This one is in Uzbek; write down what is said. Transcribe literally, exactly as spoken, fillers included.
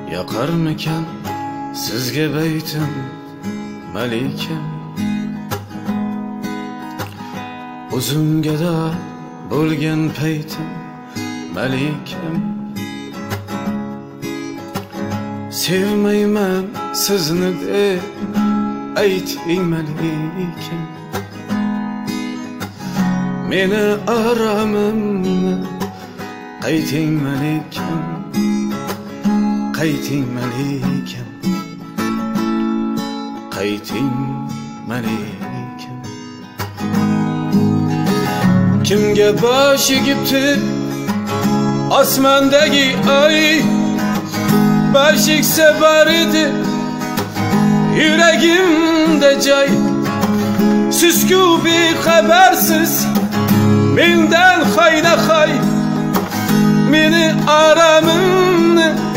Yoqarmikan sizga baytim malikim, o'zimgada bo'lgan paytim malikim. Sevmayman sizni deb ayting malikim, meni aramimni qayting malikim, qayting malikim, qayting malikim. Kimga bosh egibdi osmondagi oy, bosh egsa bor edi yuragimda joy. Siz-ku bexabarsiz mendan hoyna hoy, meni aramimni